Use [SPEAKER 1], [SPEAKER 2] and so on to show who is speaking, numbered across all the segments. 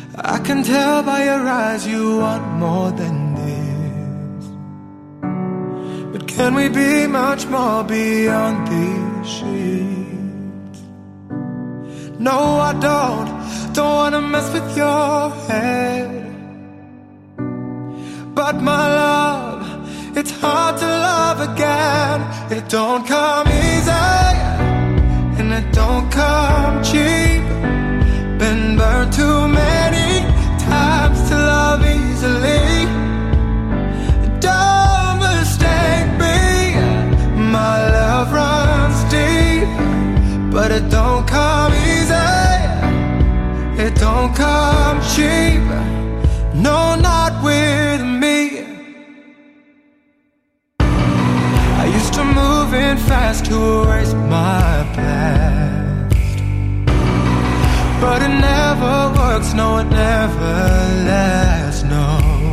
[SPEAKER 1] I can tell by your eyes you want more than this. But can we be much more beyond these sheets? No, I don't wanna mess with your head. But my love, it's hard to love again. It don't come easy, and it don't come cheap. Been burned too many times to love easily. Don't mistake me, my love runs deep. But it don't come easy, it don't come cheap. No, not with me. I used to move in fast to erase my past, but it never works, no, it never lasts, no.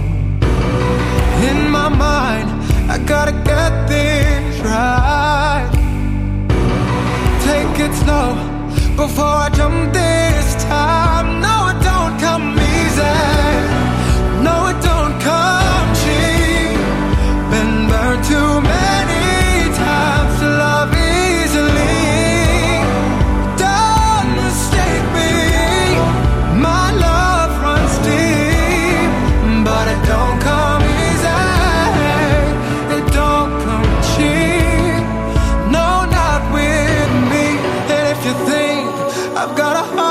[SPEAKER 1] In my mind, I gotta get things right. Take it slow before I jump this time. No, it don't come easy, no, it don't come cheap. Been burned too many times to love easily. Don't mistake me, my love runs deep. But it don't come easy, it don't come cheap. No, not with me. And if you think I've got a heart